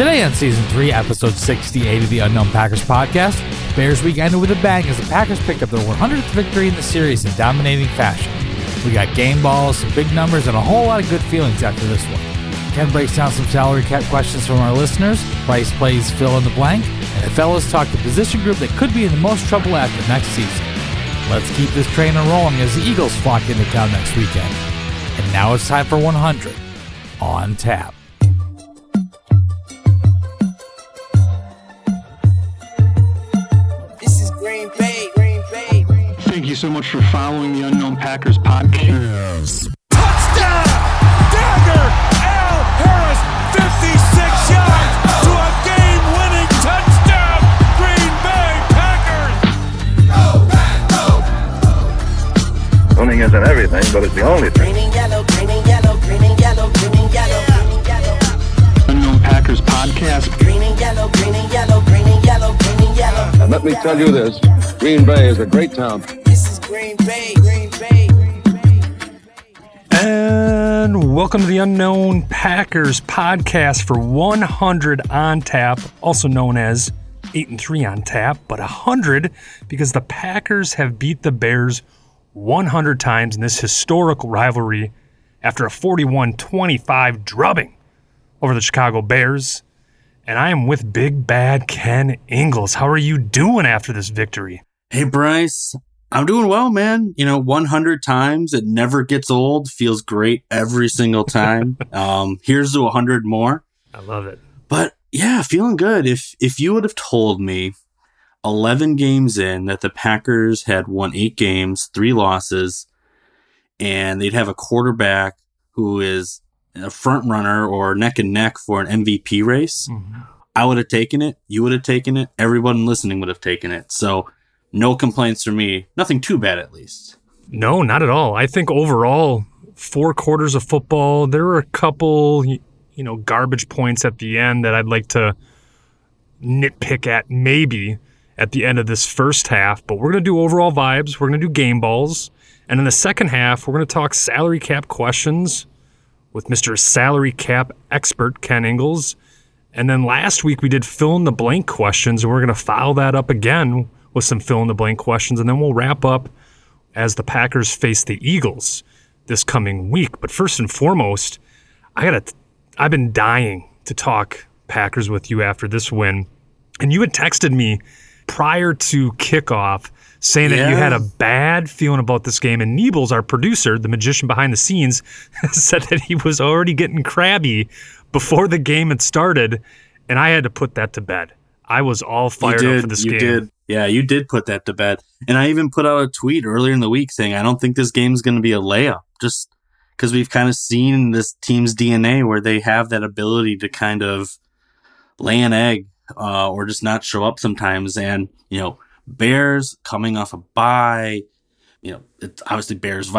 Today on Season 3, Episode 68 of the Unknown Packers podcast, Bears week ended with a bang as the Packers picked up their 100th victory in the series in dominating fashion. We got game balls, some big numbers, and a whole lot of good feelings after this one. Ken breaks down some salary cap questions from our listeners, Bryce plays fill in the blank, and the fellas talk the position group that could be in the most trouble after next season. Let's keep this train rolling as the Eagles flock into town next weekend. And now it's time for 100 on tap. Thank you so much for following the Unknown Packers podcast. Touchdown! Dagger! Al Harris, 56 yards to a game-winning touchdown! Green Bay Packers! Winning isn't everything, but it's the only thing. Green and yellow, green and yellow, green and yellow, green and yellow, green and yellow. Unknown Packers podcast. Green and yellow, green and yellow, green and yellow, green and yellow. And let me tell you this, Green Bay is a great town. This is Green Bay, Green Bay, Green Bay. And welcome to the Unknown Packers podcast for 100 on tap, also known as 8-3 on tap, but 100 because the Packers have beat the Bears 100 times in this historical rivalry after a 41-25 drubbing over the Chicago Bears. And I am with Big Bad Ken Ingles. How are you doing after this victory? Hey, Bryce. I'm doing well, man. 100 times. It never gets old. Feels great every single time. Here's to 100 more. I love it. But yeah, feeling good. If you would have told me 11 games in that the Packers had won 8 games, 3 losses, and they'd have a quarterback who is a front runner or neck and neck for an MVP race, I would have taken it. You would have taken it. Everyone listening would have taken it. So no complaints from me. Nothing too bad, at least. No, not at all. I think overall, 4 quarters of football, there were a couple, garbage points at the end that I'd like to nitpick at maybe at the end of this first half. But we're going to do overall vibes. We're going to do game balls. And in the second half, we're going to talk salary cap questions with Mr. Salary Cap expert Ken Ingles. And then last week we did fill-in-the-blank questions, and we're going to follow that up again with some fill-in-the-blank questions, and then we'll wrap up as the Packers face the Eagles this coming week. But first and foremost, I've been dying to talk Packers with you after this win. And you had texted me prior to kickoff saying that you had a bad feeling about this game. And Niebles, our producer, the magician behind the scenes, said that he was already getting crabby before the game had started. And I had to put that to bed. I was all fired up for this game. You did. Yeah, you did put that to bed. And I even put out a tweet earlier in the week saying, I don't think this game's going to be a layup. Just because we've kind of seen this team's DNA where they have that ability to kind of lay an egg or just not show up sometimes. And, Bears coming off a bye, it's obviously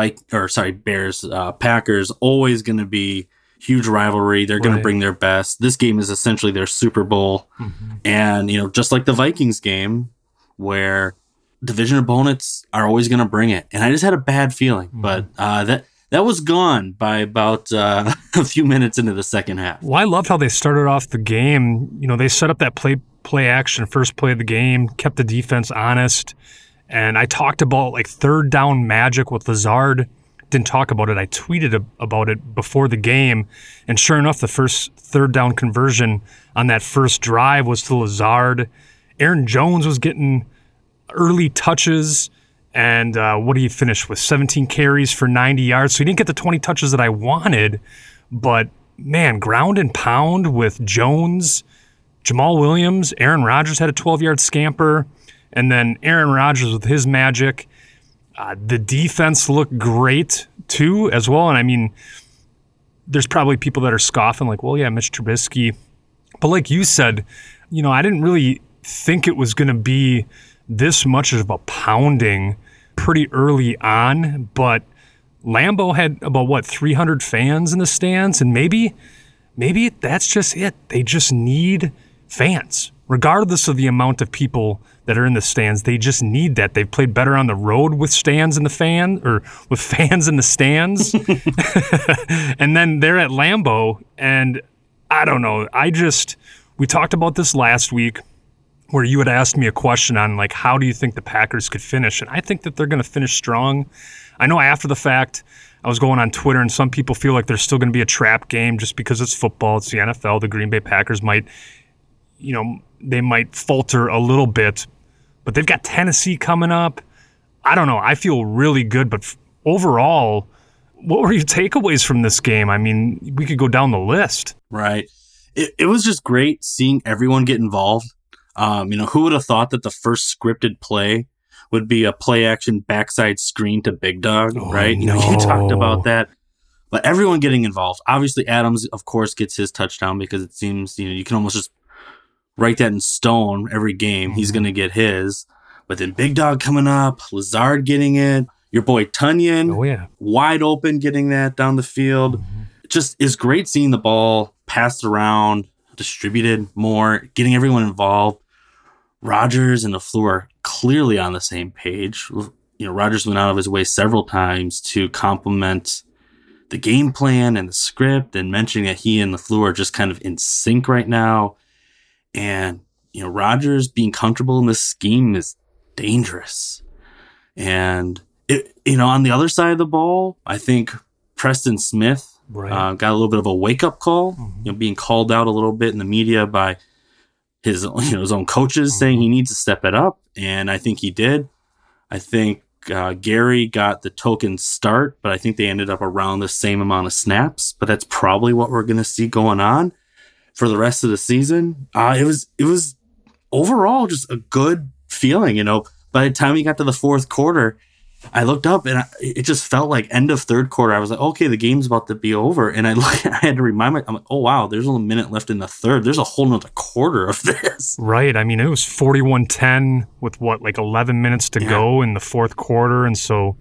Bears, Packers, always going to be huge rivalry. They're going to bring their best. This game is essentially their Super Bowl. And, just like the Vikings game where division opponents are always going to bring it. And I just had a bad feeling, but that was gone by about a few minutes into the second half. Well, I loved how they started off the game. They set up that play action, first play of the game, kept the defense honest. And I talked about third down magic with Lazard. Didn't talk about it. I tweeted about it before the game. And sure enough, the first third down conversion on that first drive was to Lazard. Aaron Jones was getting early touches. And what did he finish with? 17 carries for 90 yards. So he didn't get the 20 touches that I wanted. But, man, ground and pound with Jones, Jamal Williams, Aaron Rodgers had a 12-yard scamper, and then Aaron Rodgers with his magic. The defense looked great, too, as well. And, I mean, there's probably people that are scoffing Mitch Trubisky. But like you said, I didn't really think it was going to be this much of a pounding pretty early on. But Lambeau had about, 300 fans in the stands, and maybe that's just it. They just need fans. Regardless of the amount of people that are in the stands, they just need that. They've played better on the road with fans in the stands. And then they're at Lambeau, and I don't know. We talked about this last week where you had asked me a question on, like, how do you think the Packers could finish? And I think that they're going to finish strong. I know after the fact, I was going on Twitter, and some people feel like there's still going to be a trap game just because it's football. It's the NFL. The Green Bay Packers might, they might falter a little bit, but they've got Tennessee coming up. I don't know. I feel really good, but overall, what were your takeaways from this game? I mean, we could go down the list. Right. It was just great seeing everyone get involved. Who would have thought that the first scripted play would be a play action backside screen to Big Dog, right? No. You talked about that. But everyone getting involved. Obviously, Adams, of course, gets his touchdown because it seems, you can almost just write that in stone every game. He's going to get his. But then Big Dog coming up, Lazard getting it, your boy Tunyon, wide open getting that down the field. It just is great seeing the ball passed around, distributed more, getting everyone involved. Rodgers and LaFleur are clearly on the same page. Rodgers went out of his way several times to compliment the game plan and the script and mentioning that he and LaFleur are just kind of in sync right now. And, Rodgers being comfortable in this scheme is dangerous. And, on the other side of the ball, I think Preston Smith got a little bit of a wake-up call, being called out a little bit in the media by his own coaches saying he needs to step it up, and I think he did. I think Gary got the token start, but I think they ended up around the same amount of snaps. But that's probably what we're going to see going on for the rest of the season. It was overall just a good feeling. By the time we got to the fourth quarter, I looked up and it just felt like end of third quarter. I was like, okay, the game's about to be over. And I had to remind myself, I'm like, oh, wow, there's only a minute left in the third. There's a whole nother quarter of this. Right. I mean, it was 41-10 with 11 minutes to go in the fourth quarter. And so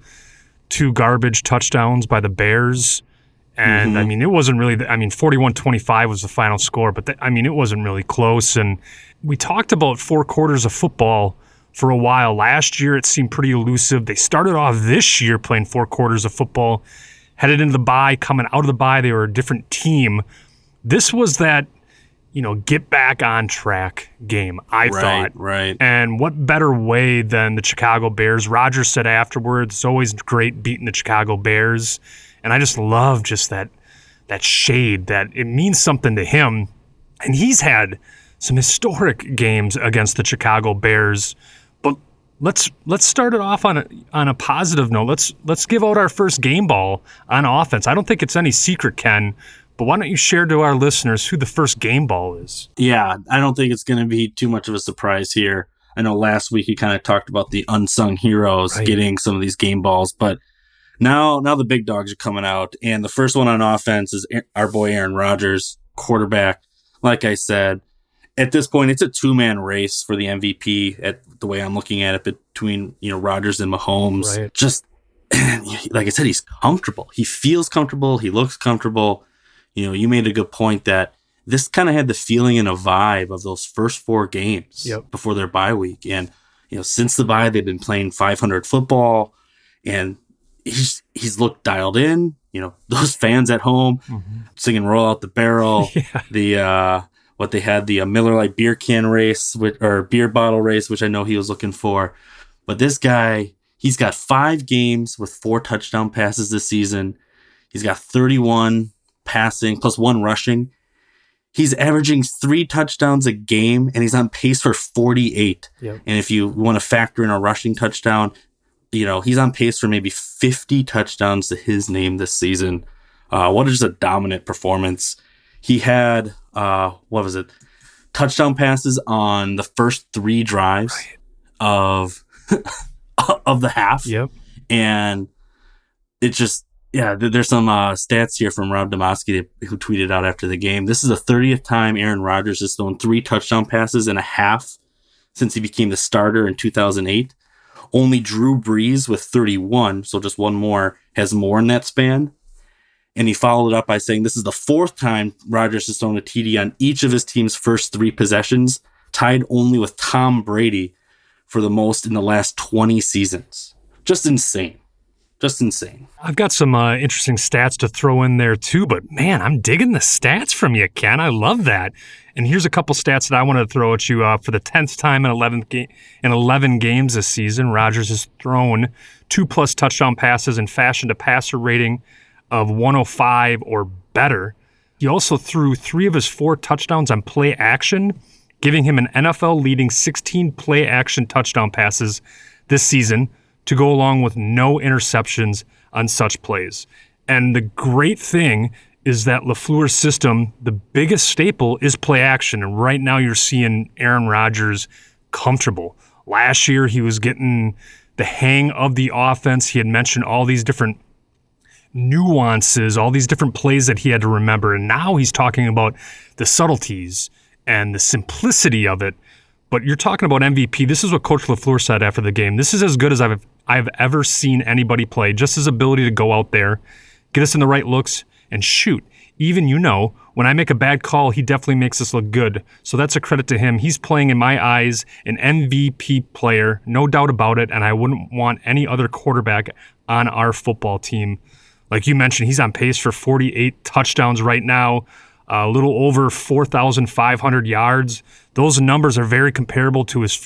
2 garbage touchdowns by the Bears. And I mean, it wasn't really, 41-25 was the final score, but it wasn't really close. And we talked about 4 quarters of football for a while. Last year, it seemed pretty elusive. They started off this year playing 4 quarters of football, headed into the bye, coming out of the bye, they were a different team. This was that, get back on track game, I thought. Right. And what better way than the Chicago Bears? Rodgers said afterwards, it's always great beating the Chicago Bears. And I just love just that shade, that it means something to him. And he's had some historic games against the Chicago Bears. But let's start it off on a positive note. Let's give out our first game ball on offense. I don't think it's any secret, Ken, but why don't you share to our listeners who the first game ball is? Yeah, I don't think it's going to be too much of a surprise here. I know last week you kind of talked about the unsung heroes getting some of these game balls, but now the big dogs are coming out, and the first one on offense is our boy Aaron Rodgers, quarterback. Like I said, at this point, it's a 2-man race for the MVP at the way I'm looking at it between, Rodgers and Mahomes. Right. Just, like I said, he's comfortable. He feels comfortable. He looks comfortable. You made a good point that this kind of had the feeling and a vibe of those first 4 games before their bye week. And, since the bye, they've been playing 500 football, and he's looked dialed in. Those fans at home singing "Roll Out the Barrel," what they had, the Miller Lite beer can race or beer bottle race, which I know he was looking for. But this guy, he's got 5 games with 4 touchdown passes this season. He's got 31 passing plus 1 rushing. He's averaging 3 touchdowns a game, and he's on pace for 48. And if you want to factor in a rushing touchdown, he's on pace for maybe 50 touchdowns to his name this season. What is a dominant performance. He had, touchdown passes on the first 3 drives of the half. And it just, there's some stats here from Rob Demovsky who tweeted out after the game. This is the 30th time Aaron Rodgers has thrown 3 touchdown passes in a half since he became the starter in 2008. Only Drew Brees with 31, so just one more, has more in that span. And he followed up by saying this is the 4th time Rodgers has thrown a TD on each of his team's first 3 possessions, tied only with Tom Brady for the most in the last 20 seasons. Just insane. Just insane. I've got some interesting stats to throw in there too, but man, I'm digging the stats from you, Ken. I love that. And here's a couple stats that I want to throw at you. For the 10th time in 11 games this season, Rodgers has thrown 2+ touchdown passes and fashioned a passer rating of 105 or better. He also threw 3 of his 4 touchdowns on play action, giving him an NFL-leading 16 play action touchdown passes this season, to go along with no interceptions on such plays. And the great thing is that LaFleur's system, the biggest staple is play action. And right now you're seeing Aaron Rodgers comfortable. Last year he was getting the hang of the offense. He had mentioned all these different nuances, all these different plays that he had to remember. And now he's talking about the subtleties and the simplicity of it. But you're talking about MVP. This is what Coach LaFleur said after the game. This is as good as I've ever seen anybody play. Just his ability to go out there, get us in the right looks, and shoot. Even, when I make a bad call, he definitely makes us look good. So that's a credit to him. He's playing, in my eyes, an MVP player, no doubt about it, and I wouldn't want any other quarterback on our football team. Like you mentioned, he's on pace for 48 touchdowns right now, a little over 4,500 yards. Those numbers are very comparable to his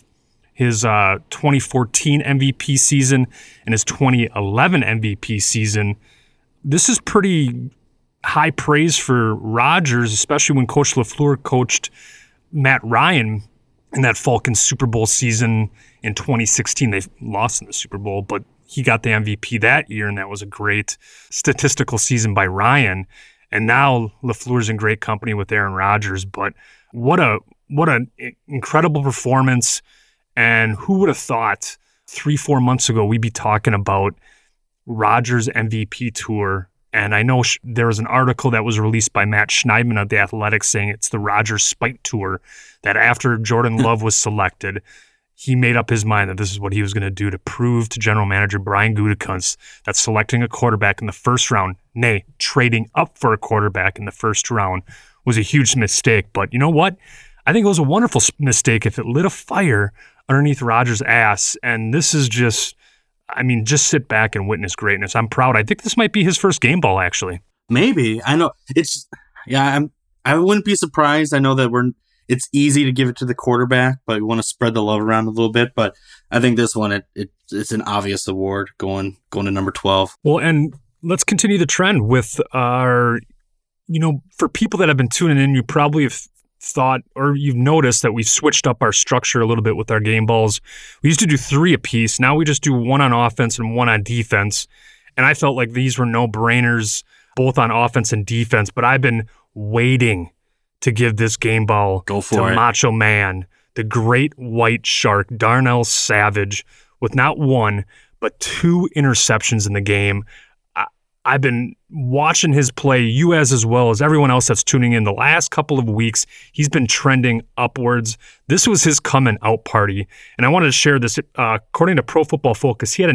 2014 MVP season and his 2011 MVP season. This is pretty high praise for Rodgers, especially when Coach LaFleur coached Matt Ryan in that Falcons Super Bowl season in 2016. They lost in the Super Bowl, but he got the MVP that year, and that was a great statistical season by Ryan. And now LaFleur's in great company with Aaron Rodgers. But what an incredible performance. And who would have thought 3-4 months ago we'd be talking about Rodgers MVP tour? And I know there was an article that was released by Matt Schneidman of The Athletic saying it's the Rodgers Spike Tour, that after Jordan Love was selected, he made up his mind that this is what he was going to do to prove to general manager Brian Gutekunst that selecting a quarterback in the first round, nay, trading up for a quarterback in the first round, was a huge mistake. But you know what? I think it was a wonderful mistake if it lit a fire underneath Rodgers' ass. And this is just sit back and witness greatness. I'm proud. I think this might be his first game ball, actually. Maybe. I know. I wouldn't be surprised. I know that it's easy to give it to the quarterback, but we want to spread the love around a little bit. But I think this one, it's an obvious award going to number 12. Well, and let's continue the trend with our, for people that have been tuning in, you probably have thought, or you've noticed that we've switched up our structure a little bit with our game balls. We used to do 3 apiece. Now we just do 1 on offense and 1 on defense. And I felt like these were no-brainers, both on offense and defense, but I've been waiting to give this game ball to Macho Man, the great white shark, Darnell Savage, with not 1, but 2 interceptions in the game. I've been watching his play, you as well as everyone else that's tuning in the last couple of weeks. He's been trending upwards. This was his coming out party. And I wanted to share this. According to Pro Football Focus, he had a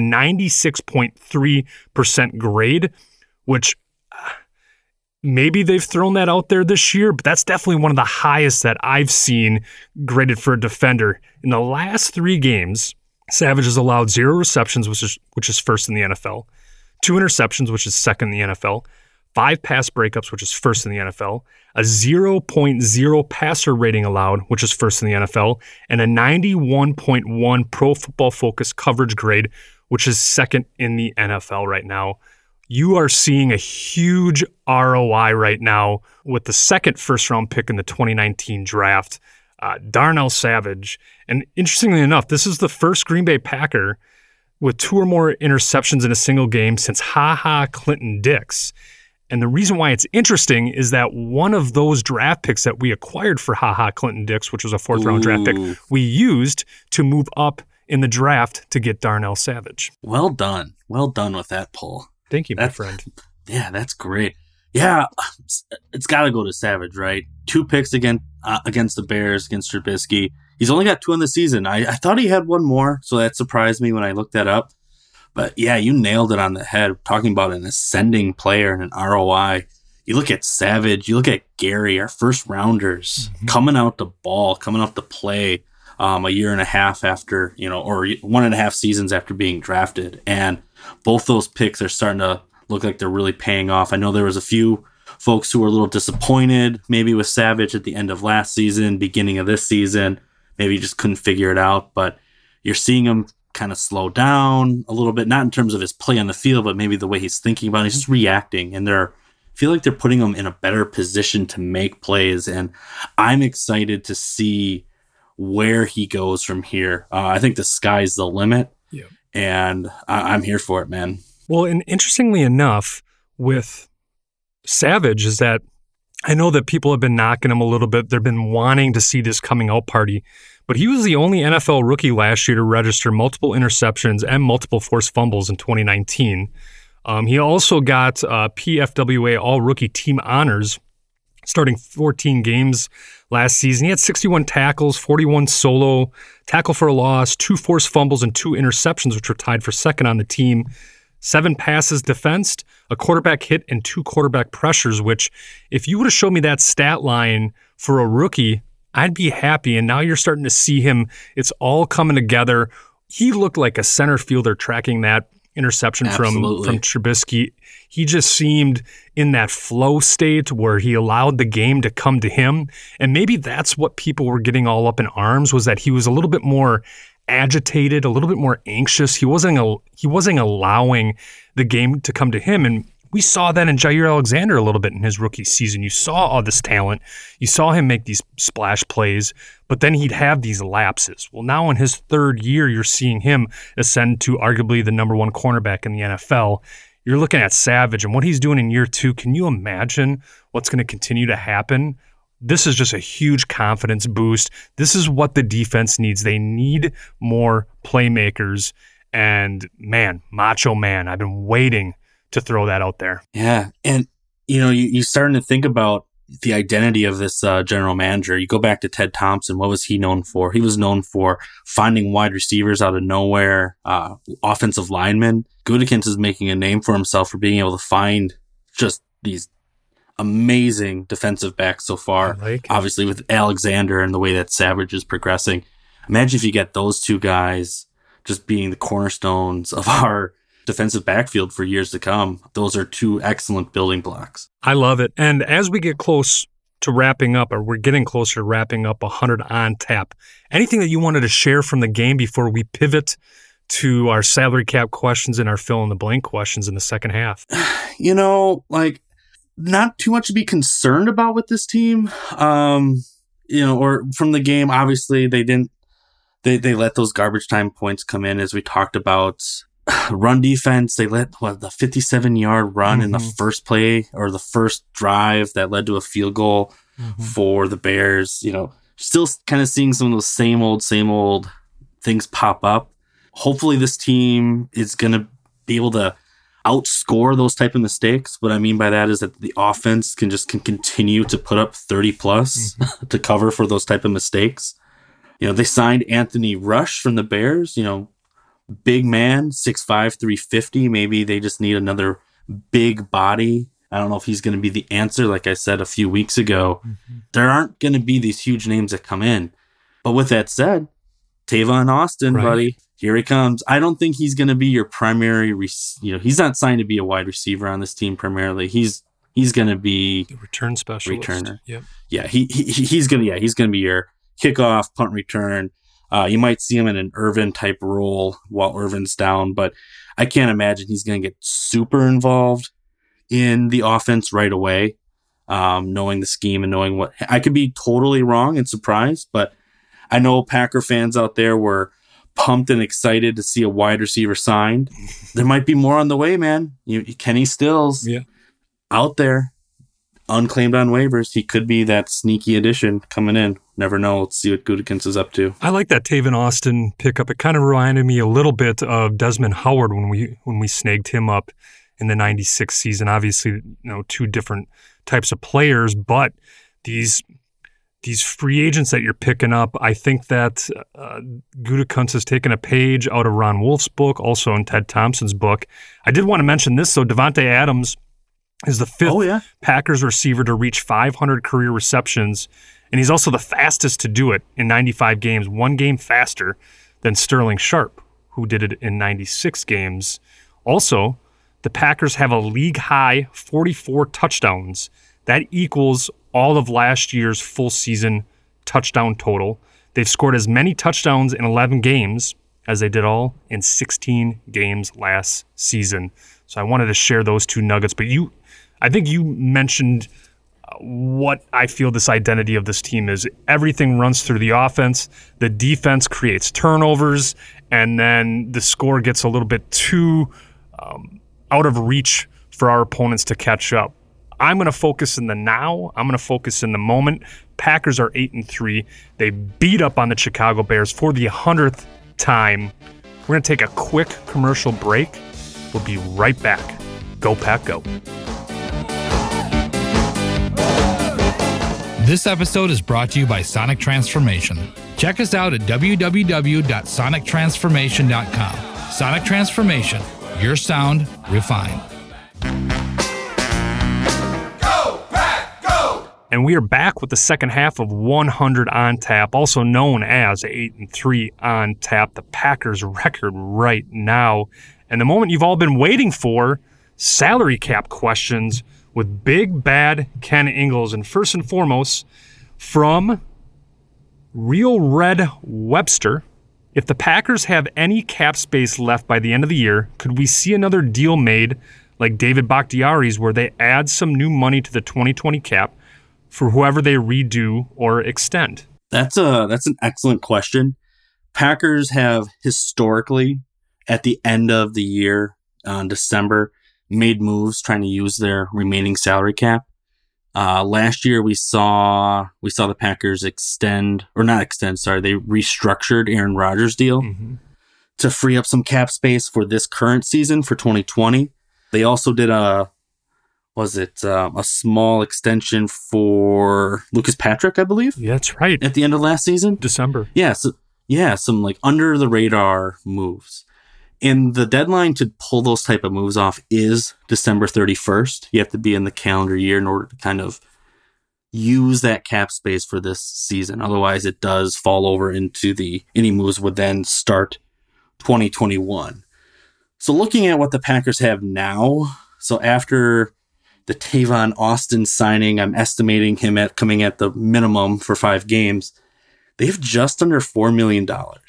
96.3% grade, which maybe they've thrown that out there this year, but that's definitely one of the highest that I've seen graded for a defender. In the last 3 games, Savage has allowed 0 receptions, which is first in the NFL. 2 interceptions, which is second in the NFL, 5 pass breakups, which is first in the NFL, a 0.0 passer rating allowed, which is first in the NFL, and a 91.1 Pro Football Focus coverage grade, which is second in the NFL right now. You are seeing a huge ROI right now with the second first-round pick in the 2019 draft, Darnell Savage. And interestingly enough, this is the first Green Bay Packer with 2 or more interceptions in a single game since Clinton Dix. And the reason why it's interesting is that one of those draft picks that we acquired for Clinton Dix, which was a 4th-round draft pick, we used to move up in the draft to get Darnell Savage. Well done. Well done with that pull. Thank you, my friend. Yeah, that's great. Yeah, it's got to go to Savage, right? 2 picks against the Bears, against Trubisky. He's only got 2 in the season. I thought he had 1 more, so that surprised me when I looked that up. But yeah, you nailed it on the head, talking about an ascending player and an ROI. You look at Savage, you look at Gary, our first rounders, coming out the ball, coming out the play. a year and a half after, or 1.5 seasons after being drafted. And both those picks are starting to look like they're really paying off. I know there was a few folks who were a little disappointed, maybe with Savage at the end of last season, beginning of this season, maybe just couldn't figure it out. But you're seeing him kind of slow down a little bit, not in terms of his play on the field, but maybe the way he's thinking about it. He's just reacting, and I feel like they're putting him in a better position to make plays. And I'm excited to see where he goes from here. I think the sky's the limit, and I'm here for it, man. Well, and interestingly enough, with Savage is that I know that people have been knocking him a little bit. They've been wanting to see this coming out party, but he was the only NFL rookie last year to register multiple interceptions and multiple forced fumbles in 2019. He also got PFWA All-Rookie Team Honors, starting 14 games last season. He had 61 tackles, 41 solo, tackle for a loss, 2 forced fumbles, and 2 interceptions, which were tied for second on the team. 7 passes defensed, a quarterback hit, and 2 quarterback pressures, which if you would have showed me that stat line for a rookie, I'd be happy. And now you're starting to see him. It's all coming together. He looked like a center fielder tracking that interception from Trubisky. He just seemed in that flow state where he allowed the game to come to him. And maybe that's what people were getting all up in arms, was that he was a little bit more agitated, a little bit more anxious. He wasn't allowing the game to come to him. And we saw that in Jair Alexander a little bit in his rookie season. You saw all this talent. You saw him make these splash plays, but then he'd have these lapses. Well, now in his third year, you're seeing him ascend to arguably the number 1 cornerback in the NFL. You're looking at Savage and what he's doing in year 2. Can you imagine what's going to continue to happen? This is just a huge confidence boost. This is what the defense needs. They need more playmakers. And man, Macho Man, I've been waiting to throw that out there. Yeah. And, you starting to think about the identity of this general manager. You go back to Ted Thompson. What was he known for? He was known for finding wide receivers out of nowhere, offensive linemen. Gutekunst is making a name for himself for being able to find just these amazing defensive backs so far. Obviously with Alexander and the way that Savage is progressing. Imagine if you get those 2 guys just being the cornerstones of our defensive backfield for years to come. Those are 2 excellent building blocks. I love it. And as we get close to wrapping up, or we're getting closer to wrapping up 100 on tap, anything that you wanted to share from the game before we pivot to our salary cap questions and our fill in the blank questions in the second half? Not too much to be concerned about with this team. Or from the game, obviously they let those garbage time points come in, as we talked about. Run defense, they let the 57-yard run in the first play, or the first drive that led to a field goal for the Bears. Still kind of seeing some of those same old things pop up. Hopefully this team is going to be able to outscore those type of mistakes. What I mean by that is that the offense can continue to put up 30 plus to cover for those type of mistakes. They signed Anthony Rush from the Bears, big man, 6'5", 350. Maybe they just need another big body. I don't know if he's going to be the answer. Like I said a few weeks ago, there aren't going to be these huge names that come in. But with that said, Tavon Austin, buddy, here he comes. I don't think he's going to be your primary, he's not signed to be a wide receiver on this team primarily. He's going to be the return specialist. Returner. Yep. Yeah, he's going to be your kickoff, punt return. You might see him in an Irvin type role while Irvin's down, but I can't imagine he's going to get super involved in the offense right away, knowing the scheme and knowing what. I could be totally wrong and surprised, but I know Packer fans out there were pumped and excited to see a wide receiver signed. There might be more on the way, man. Kenny Stills out there, unclaimed on waivers. He could be that sneaky addition coming in. Never know. Let's see what Gutekunst is up to. I like that Tavon Austin pickup. It kind of reminded me a little bit of Desmond Howard when we snagged him up in the 96 season. Obviously, 2 different types of players, but these free agents that you're picking up, I think that Gutekunst has taken a page out of Ron Wolf's book, also in Ted Thompson's book. I did want to mention this, though. Davante Adams He's the fifth Packers receiver to reach 500 career receptions, and he's also the fastest to do it in 95 games, 1 game faster than Sterling Sharp, who did it in 96 games. Also, the Packers have a league-high 44 touchdowns. That equals all of last year's full season touchdown total. They've scored as many touchdowns in 11 games as they did all in 16 games last season. So I wanted to share those 2 nuggets. But I think you mentioned what I feel this identity of this team is. Everything runs through the offense. The defense creates turnovers, and then the score gets a little bit too out of reach for our opponents to catch up. I'm going to focus in the now. I'm going to focus in the moment. Packers are 8-3. They beat up on the Chicago Bears for the 100th time. We're going to take a quick commercial break. We'll be right back. Go Pack Go. This episode is brought to you by Sonic Transformation. Check us out at www.sonictransformation.com. Sonic Transformation, your sound refined. And we are back with the second half of 100 on Tap, also known as 8-3 on Tap, the Packers record right now. And the moment you've all been waiting for, salary cap questions with Big Bad Ken Ingalls. And first and foremost, from Real Red Webster, if the Packers have any cap space left by the end of the year, could we see another deal made like David Bakhtiari's where they add some new money to the 2020 cap for whoever they redo or extend? That's an excellent question. Packers have historically, at the end of the year, in December, made moves trying to use their remaining salary cap. Last year we saw the Packers they restructured Aaron Rodgers' deal to free up some cap space for this current season for 2020. They also did a small extension for Lucas Patrick, I believe. Yeah, that's right. At the end of last season? December. Yeah, some like under the radar moves. And the deadline to pull those type of moves off is December 31st. You have to be in the calendar year in order to kind of use that cap space for this season. Otherwise, it does fall over into any moves would then start 2021. So looking at what the Packers have now, so after the Tavon Austin signing, I'm estimating him coming at the minimum for 5 games. They have just under $4 million.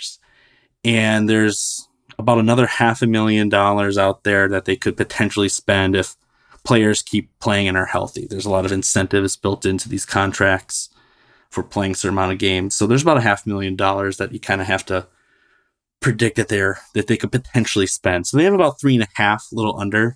And there's about another $500,000 out there that they could potentially spend if players keep playing and are healthy. There's a lot of incentives built into these contracts for playing a certain amount of games. So there's about $500,000 that you kind of have to predict that they could potentially spend. So they have about 3.5, a little under.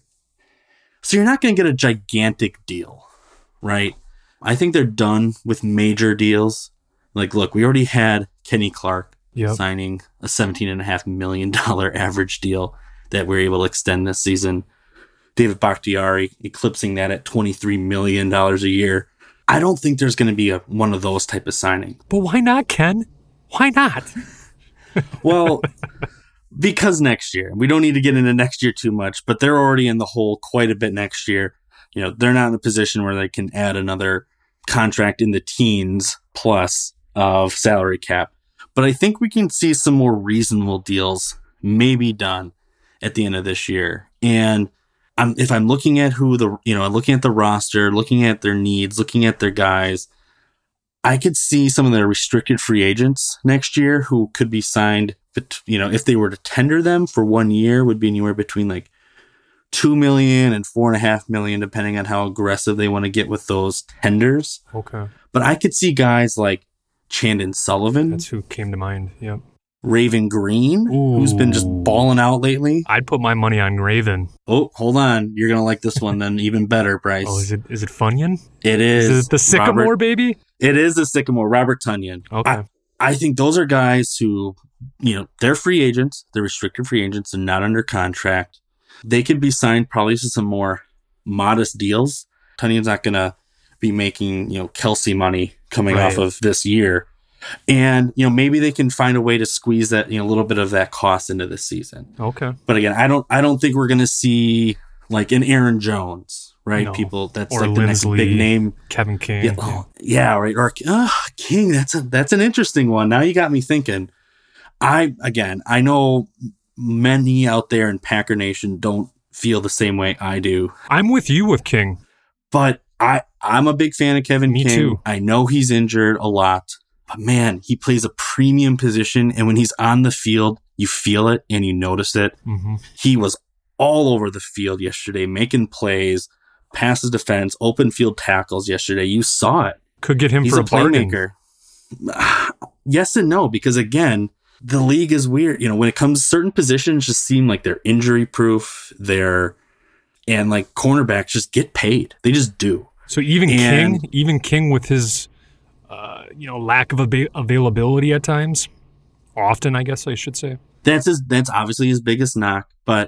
So you're not going to get a gigantic deal, right? I think they're done with major deals. Like, look, we already had Kenny Clark signing a $17.5 million average deal that we're able to extend this season. David Bakhtiari eclipsing that at $23 million a year. I don't think there's going to be one of those type of signing. But why not, Ken? Why not? Well, because next year. We don't need to get into next year too much, but they're already in the hole quite a bit next year. You know, they're not in a position where they can add another contract in the teens plus of salary cap. But I think we can see some more reasonable deals maybe done at the end of this year. And if I'm looking at looking at the roster, looking at their needs, looking at their guys, I could see some of their restricted free agents next year who could be signed. But, if they were to tender them for 1 year, would be anywhere between like $2 million and $4.5 million, depending on how aggressive they want to get with those tenders. Okay. But I could see guys like Chandon Sullivan. That's who came to mind. Yep. Raven Green, who's been just balling out lately. I'd put my money on Raven. Oh, hold on. You're going to like this one then even better, Bryce. Oh, is it Funyon? It is. Is it the Sycamore, baby? It is the Sycamore, Robert Tonyan. Okay. I think those are guys who, they're free agents. They're restricted free agents and not under contract. They could be signed probably to some more modest deals. Tonyan's not going to be making, Kelsey money coming off of this year. And, maybe they can find a way to squeeze that, a little bit of that cost into this season. Okay. But again, I don't think we're going to see like an Aaron Jones right? No. People, that's or like the next Lindsley, big name. Kevin King. Yeah, right. Or King. That's an interesting one. Now you got me thinking. I know many out there in Packer Nation don't feel the same way I do. I'm with you with King. But I'm a big fan of Kevin King. Me too. I know he's injured a lot, but man, he plays a premium position. And when he's on the field, you feel it and you notice it. Mm-hmm. He was all over the field yesterday, making plays, passes defense, open field tackles yesterday. You saw it. Could get him He's for a a bargain. playmaker. Yes and no, because again, the league is weird. When it comes to certain positions, just seem like they're injury proof. And like cornerbacks just get paid. They just do. So even King with his, lack of availability at times, often I guess I should say. That's obviously his biggest knock. But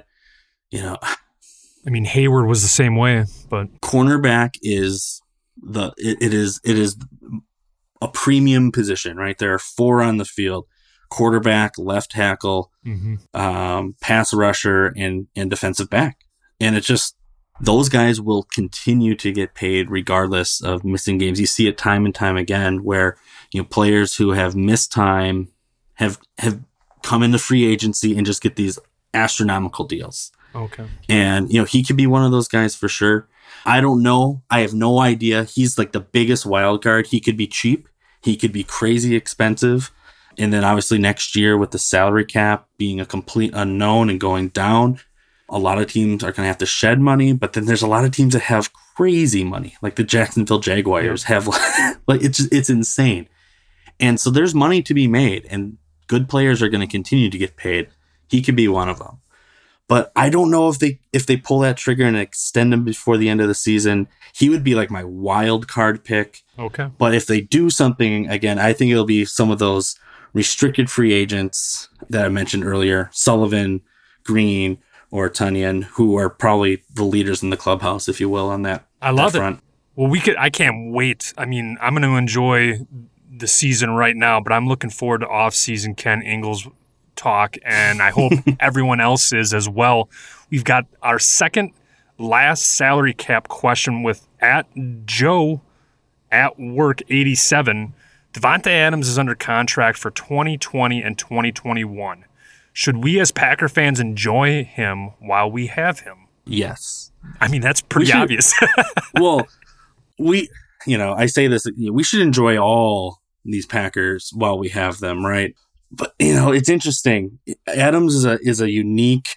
I mean, Hayward was the same way. But cornerback is it is a premium position, right? There are 4 on the field: quarterback, left tackle, pass rusher, and defensive back. And it's just, those guys will continue to get paid regardless of missing games. You see it time and time again where, players who have missed time have come into free agency and just get these astronomical deals. okay. And, he could be one of those guys for sure. I don't know. I have no idea. He's like the biggest wild card. He could be cheap. He could be crazy expensive. And then obviously next year with the salary cap being a complete unknown and going down, a lot of teams are going to have to shed money, but then there's a lot of teams that have crazy money, like the Jacksonville Jaguars have, like it's insane. And so there's money to be made, and good players are going to continue to get paid. He could be one of them. But I don't know if they pull that trigger and extend him before the end of the season. He would be like my wild card pick. Okay. But if they do something, again, I think it'll be some of those restricted free agents that I mentioned earlier, Sullivan, Green, or Tunyon, who are probably the leaders in the clubhouse, if you will, on that. I love that front. it. Well, I can't wait. I mean, I'm going to enjoy the season right now, but I'm looking forward to off-season Ken Ingalls talk, and I hope everyone else is as well. We've got our second last salary cap question with @Joe @work87. Devontae Adams is under contract for 2020 and 2021. Should we as Packer fans enjoy him while we have him? Yes. I mean, that's pretty obvious. Well, I say this, we should enjoy all these Packers while we have them, right? But, it's interesting. Adams is a unique,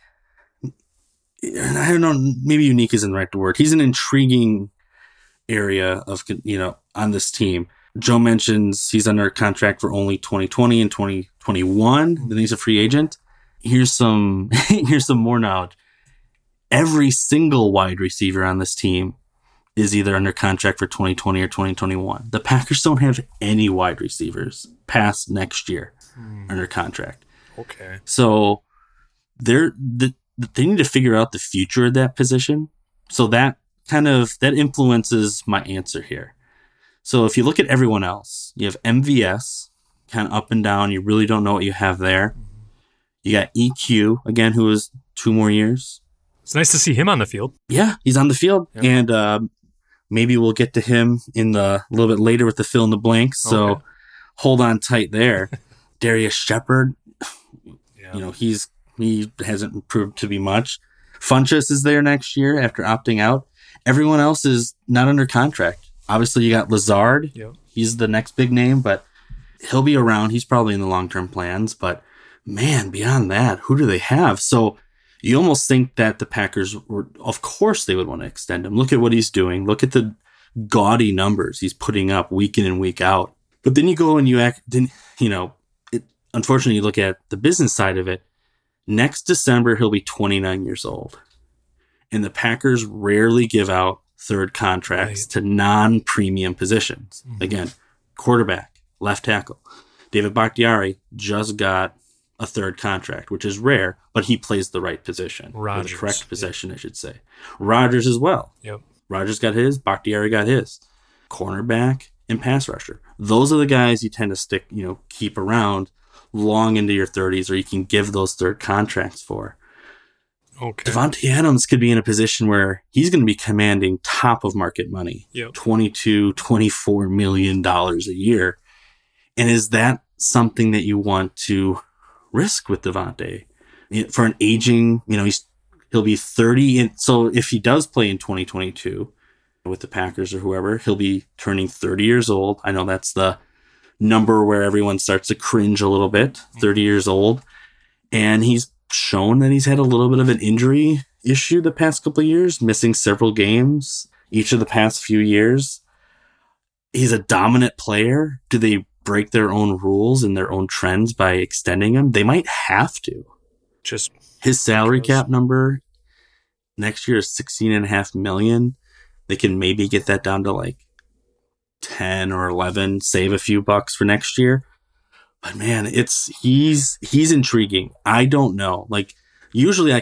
I don't know, maybe unique isn't the right word. He's an intriguing area of, on this team. Joe mentions he's under contract for only 2020 and 2021. Then he's a free agent. Here's some more knowledge. Every single wide receiver on this team is either under contract for 2020 or 2021. The Packers don't have any wide receivers past next year under contract. Okay. So they need to figure out the future of that position. So that influences my answer here. So if you look at everyone else, you have MVS kind of up and down. You really don't know what you have there. You got EQ, again, who is 2 more years. It's nice to see him on the field. Yeah, he's on the field. Yep. And maybe we'll get to him a little bit later with the fill in the blanks. So hold on tight there. Darius Shepard, he hasn't proved to be much. Funchess is there next year after opting out. Everyone else is not under contract. Obviously, you got Lazard. Yep. He's the next big name, but he'll be around. He's probably in the long-term plans. But, man, beyond that, who do they have? So you almost think that the Packers, of course they would want to extend him. Look at what he's doing. Look at the gaudy numbers he's putting up week in and week out. But then you go and unfortunately, you look at the business side of it. Next December, he'll be 29 years old. And the Packers rarely give out third contracts to non-premium positions. Mm-hmm. Again, quarterback, left tackle. David Bakhtiari just got a third contract, which is rare, but he plays the right position. Rodgers. Or the correct position, I should say. Rodgers as well. Yep. Rodgers got his, Bakhtiari got his. Cornerback and pass rusher. Those are the guys you tend to keep around long into your 30s, or you can give those third contracts for. Okay. Devontae Adams could be in a position where he's going to be commanding top of market money, Yep. $22, $24 million a year. And is that something that you want to risk with Devontae? For an aging, he'll be 30. So if he does play in 2022 with the Packers or whoever, he'll be turning 30 years old. I know that's the number where everyone starts to cringe a little bit, 30 years old. And he's shown that he's had a little bit of an injury issue the past couple of years, missing several games each of the past few years. He's a dominant player. Do they break their own rules and their own trends by extending him? They might have to. Just his salary cap number next year is $16.5 million. They can maybe get that down to like 10 or 11, save a few bucks for next year. But man, he's intriguing. I don't know. Like usually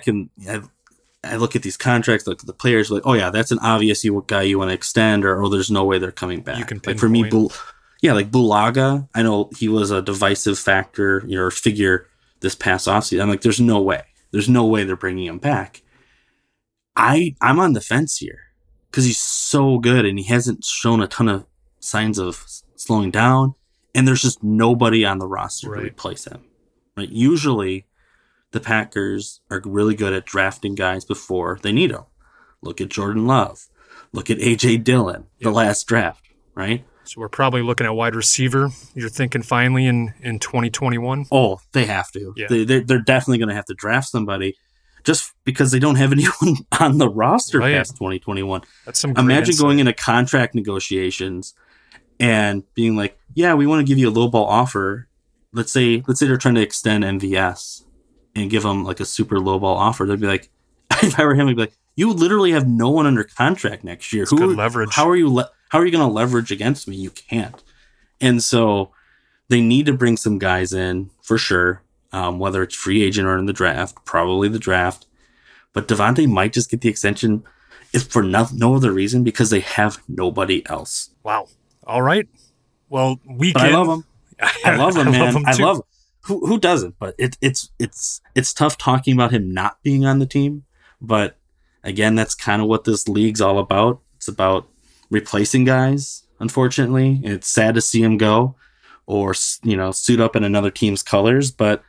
I look at these contracts, look at the players, like, oh yeah, that's an obvious guy you want to extend, or there's no way they're coming back. You can like for me, like Bulaga, I know he was a divisive factor, or figure this past offseason. I'm like, there's no way they're bringing him back. I'm on the fence here because he's so good and he hasn't shown a ton of signs of slowing down. And there's just nobody on the roster to replace him. Right? Usually, the Packers are really good at drafting guys before they need them. Look at Jordan Love. Look at A.J. Dillon, the last draft, right? So we're probably looking at wide receiver. You're thinking finally in 2021? Oh, they have to. Yeah. They're definitely going to have to draft somebody just because they don't have anyone on the roster past 2021. That's some great Imagine insight. going into contract negotiations and being like, yeah, we want to give you a lowball offer. Let's say they're trying to extend MVS and give them like a super lowball offer. They'd be like, if I were him, I'd be like, you literally have no one under contract next year. Good leverage. How are you going to leverage against me? You can't. And so they need to bring some guys in for sure. Whether it's free agent or in the draft, probably the draft. But Devontae might just get the extension if for no other reason because they have nobody else. Wow. All right. Well, weekend. But I love him. I love him, man. I too. love him. Who doesn't? But it's tough talking about him not being on the team. But again, that's kind of what this league's all about. It's about replacing guys, unfortunately. And it's sad to see him go or, suit up in another team's colors. But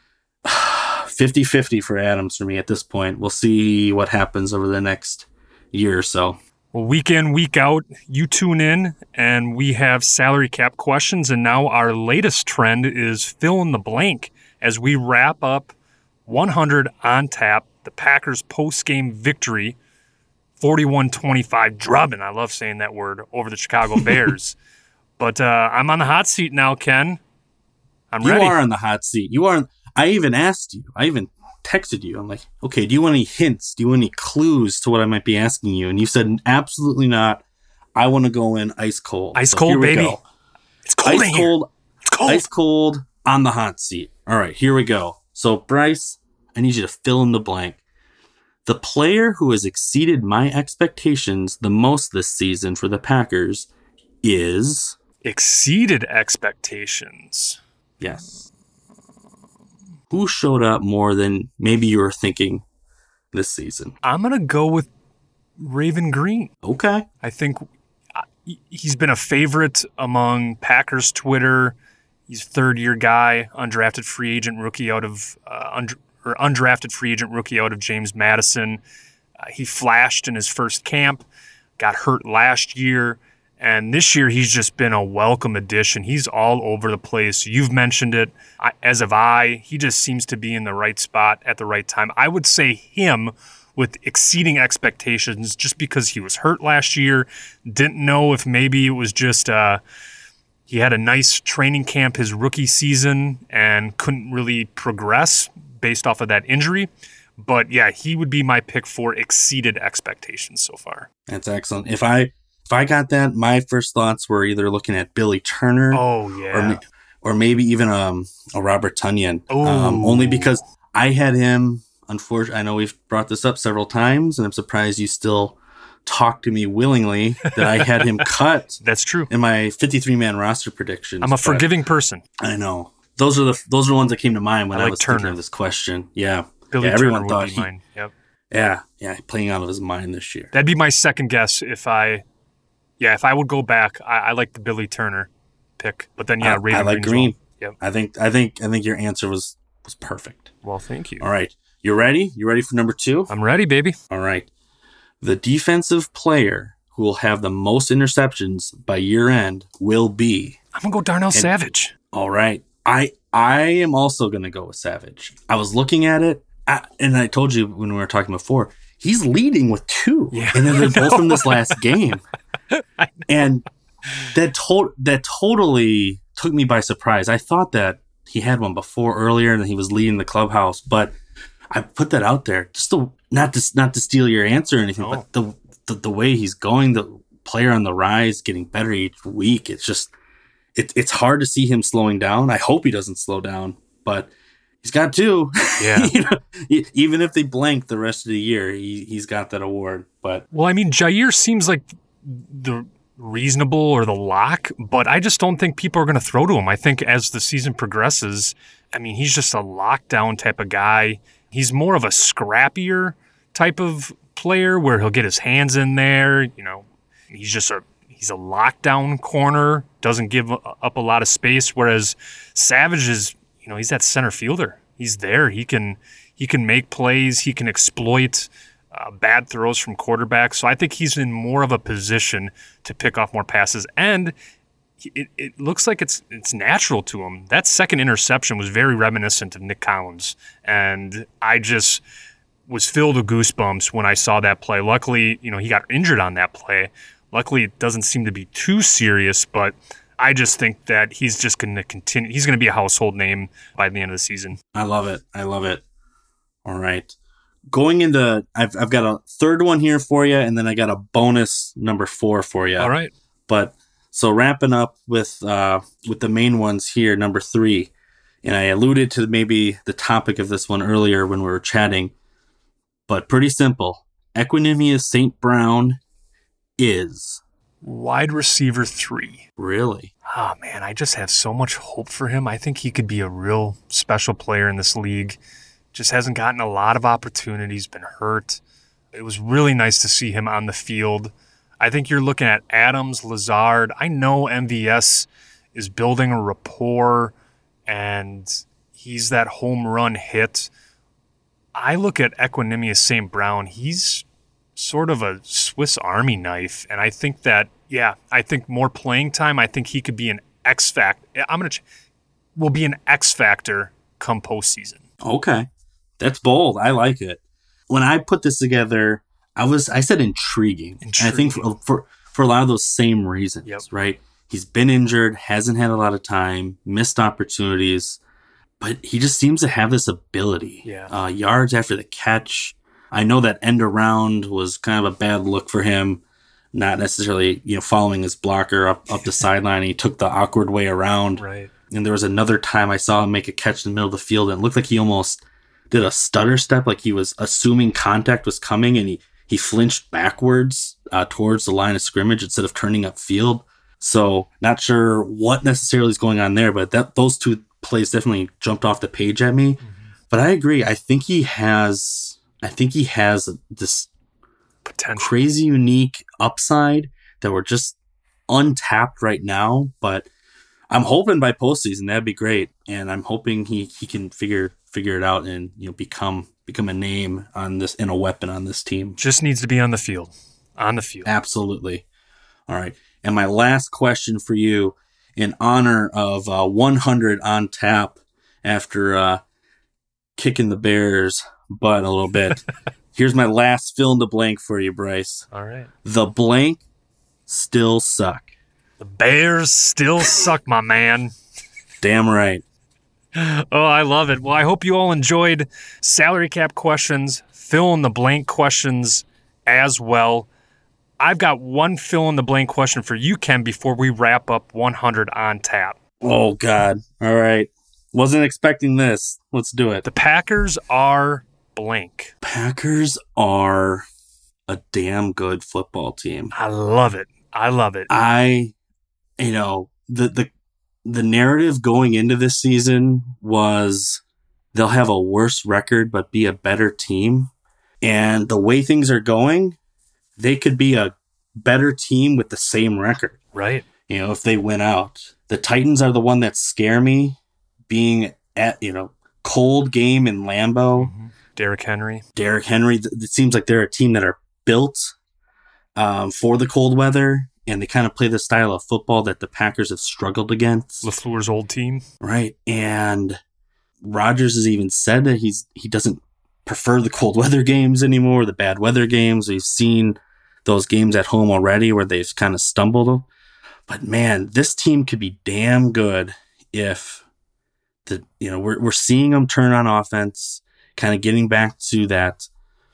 50-50 for Adams for me at this point. We'll see what happens over the next year or so. Well, week in, week out, you tune in, and we have salary cap questions. And now our latest trend is fill in the blank as we wrap up 100 on tap, the Packers post-game victory, 41-25 drubbing. I love saying that word, over the Chicago Bears. But I'm on the hot seat now, Ken. I'm ready. You are on the hot seat. You are. I even asked you. I even texted you. I'm like, okay, do you want any hints? Do you want any clues to what I might be asking you? And you said, absolutely not. I want to go in ice cold. Ice cold, baby. Go. It's cold ice in here. cold. It's cold. Ice cold on the hot seat. All right, here we go. So, Bryce, I need you to fill in the blank. The player who has exceeded my expectations the most this season for the Packers is... Exceeded expectations. Yes. Who showed up more than maybe you were thinking this season? I'm going to go with Raven Green. Okay. I think he's been a favorite among Packers Twitter. He's a third-year guy, undrafted free agent rookie out of James Madison. He flashed in his first camp, got hurt last year, and this year he's just been a welcome addition. He's all over the place. You've mentioned it, as have I. He just seems to be in the right spot at the right time. I would say him with exceeding expectations just because he was hurt last year. Didn't know if maybe it was just he had a nice training camp his rookie season and couldn't really progress based off of that injury. But yeah, he would be my pick for exceeded expectations so far. That's excellent. If I got that, my first thoughts were either looking at Billy Turner, or maybe even a Robert Tonyan. Only because I had him. Unfortunately, I know we've brought this up several times, and I'm surprised you still talk to me willingly that I had him cut. That's true. In my 53-man roster predictions. I'm a forgiving person. I know. Those are the ones that came to mind when I was Turner. thinking of this question. Yeah. Billy everyone Turner thought would be mine. Yep. Yeah, playing out of his mind this year. That'd be my second guess if I would go back. I like the Billy Turner pick, but then I Raven like Green. Green. Yep. I think your answer was perfect. Well, thank you. All right, you ready? You ready for number 2? I'm ready, baby. All right. The defensive player who will have the most interceptions by year end will be. I'm gonna go Darnell Savage. All right. I am also gonna go with Savage. I was looking at it, and I told you when we were talking before, he's leading with 2, and then they're both from this last game, and that totally took me by surprise. I thought that he had one before earlier, and he was leading the clubhouse, but I put that out there just not to steal your answer or anything, but the way he's going, the player on the rise, getting better each week. It's just it's hard to see him slowing down. I hope he doesn't slow down, but he's got 2. Yeah. Even if they blank the rest of the year, he's got that award. But well, I mean, Jair seems like the reasonable or the lock, but I just don't think people are going to throw to him. I think as the season progresses, I mean, he's just a lockdown type of guy. He's more of a scrappier type of player where he'll get his hands in there. He's a lockdown corner, doesn't give up a lot of space. Whereas Savage is, he's that center fielder. He's there. He can make plays. He can exploit bad throws from quarterbacks. So I think he's in more of a position to pick off more passes. And it looks like it's natural to him. That second interception was very reminiscent of Nick Collins. And I just was filled with goosebumps when I saw that play. Luckily, he got injured on that play. Luckily, it doesn't seem to be too serious, but I just think that he's just going to continue. He's going to be a household name by the end of the season. I love it. All right. Going into, I've got a third one here for you, and then I got a bonus number 4 for you. All right. But so wrapping up with the main ones here, number 3, and I alluded to maybe the topic of this one earlier when we were chatting, but pretty simple. Equanimeous St. Brown is wide receiver 3. Really? Oh, man, I just have so much hope for him. I think he could be a real special player in this league. Just hasn't gotten a lot of opportunities, been hurt. It was really nice to see him on the field. I think you're looking at Adams, Lazard. I know MVS is building a rapport, and he's that home run hit. I look at Equanimeous St. Brown. He's sort of a Swiss Army knife, and I think that, I think more playing time. I think he could be an X factor. Will be an X factor come postseason. Okay, that's bold. I like it. When I put this together, I said intriguing. And I think for a lot of those same reasons, right? He's been injured, hasn't had a lot of time, missed opportunities, but he just seems to have this ability. Yeah. Yards after the catch. I know that end around was kind of a bad look for him, not necessarily, following his blocker up the sideline. He took the awkward way around. Right. And there was another time I saw him make a catch in the middle of the field, and it looked like he almost did a stutter step, like he was assuming contact was coming, and he flinched backwards towards the line of scrimmage instead of turning upfield. So not sure what necessarily is going on there, but those two plays definitely jumped off the page at me. Mm-hmm. But I agree. I think he has this potential, crazy unique upside that we're just untapped right now. But I'm hoping by postseason that'd be great, and I'm hoping he can figure it out and become a name on this and a weapon on this team. Just needs to be on the field. Absolutely. All right. And my last question for you, in honor of 100 on tap after kicking the Bears' butt a little bit. Here's my last fill in the blank for you, Bryce. All right. The blank still suck. The Bears still suck, my man. Damn right. Oh, I love it. Well, I hope you all enjoyed salary cap questions, fill in the blank questions as well. I've got one fill in the blank question for you, Ken, before we wrap up 100 on tap. Oh, God. All right. Wasn't expecting this. Let's do it. The Packers are blank. Packers are a damn good football team. I love it. The narrative going into this season was they'll have a worse record but be a better team. And the way things are going, they could be a better team with the same record. Right. If they win out. The Titans are the one that scare me, being at, cold game in Lambeau. Mm-hmm. Derrick Henry. It seems like they're a team that are built for the cold weather, and they kind of play the style of football that the Packers have struggled against. LaFleur's old team. Right. And Rodgers has even said that he doesn't prefer the cold weather games anymore, the bad weather games. We've seen those games at home already where they've kind of stumbled. But man, this team could be damn good if we're seeing them turn on offense, kind of getting back to that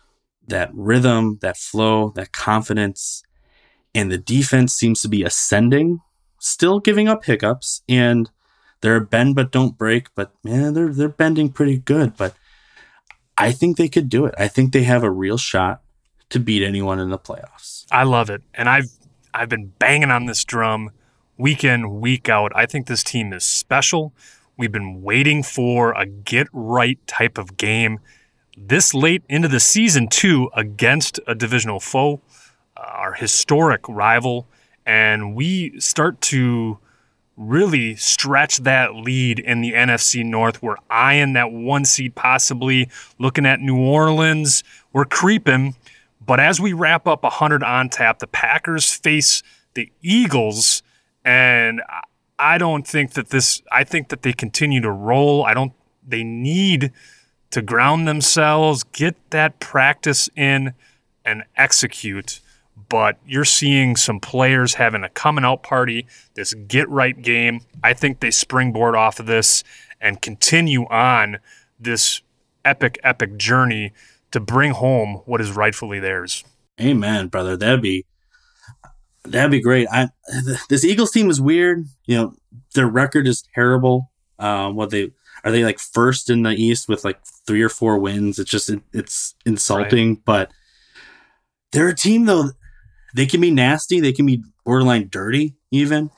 rhythm, that flow, that confidence, and the defense seems to be ascending, still giving up hiccups, and they're a bend but don't break. But man, they're bending pretty good. But I think they could do it. I think they have a real shot to beat anyone in the playoffs. I love it, and I've been banging on this drum week in, week out. I think this team is special. We've been waiting for a get-right type of game this late into the season, too, against a divisional foe, our historic rival, and we start to really stretch that lead in the NFC North. We're eyeing that 1 seed possibly, looking at New Orleans. We're creeping. But as we wrap up 100 on tap, the Packers face the Eagles, and I think that they continue to roll. They need to ground themselves, get that practice in, and execute. But you're seeing some players having a coming out party, this get-right game. I think they springboard off of this and continue on this epic journey to bring home what is rightfully theirs. Amen, brother. That'd be great. This Eagles team is weird. Their record is terrible. Are they like first in the East with like 3 or 4 wins? It's insulting. Right. But they're a team though. They can be nasty. They can be borderline dirty even.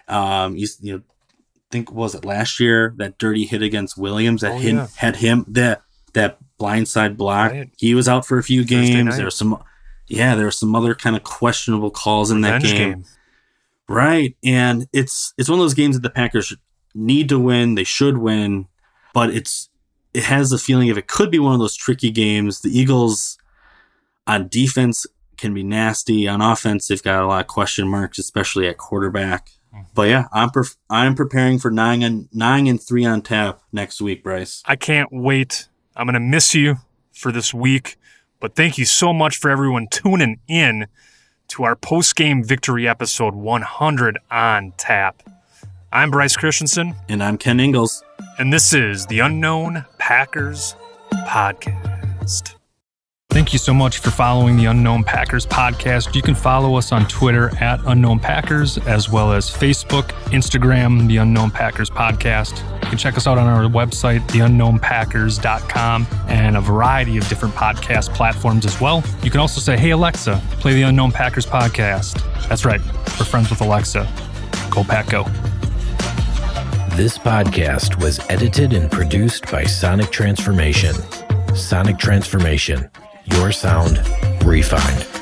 Think was it last year that dirty hit against Williams that had him that blindside block. Right. He was out for a few games. There were some other kind of questionable calls in that game. Right. And it's one of those games that the Packers need to win. They should win, but it has the feeling of it could be one of those tricky games. The Eagles on defense can be nasty. On offense, they've got a lot of question marks, especially at quarterback. But yeah, I'm preparing for 9-3 on tap next week, Bryce. I can't wait. I'm going to miss you for this week, but thank you so much for everyone tuning in to our post-game victory episode 100 on tap. I'm Bryce Christensen. And I'm Ken Ingalls. And this is the Unknown Packers Podcast. Thank you so much for following the Unknown Packers podcast. You can follow us on Twitter at Unknown Packers, as well as Facebook, Instagram, the Unknown Packers podcast. You can check us out on our website, theunknownpackers.com, and a variety of different podcast platforms as well. You can also say, hey, Alexa, play the Unknown Packers podcast. That's right. We're friends with Alexa. Go Pack Go. This podcast was edited and produced by Sonic Transformation. Sonic Transformation. Your sound refined.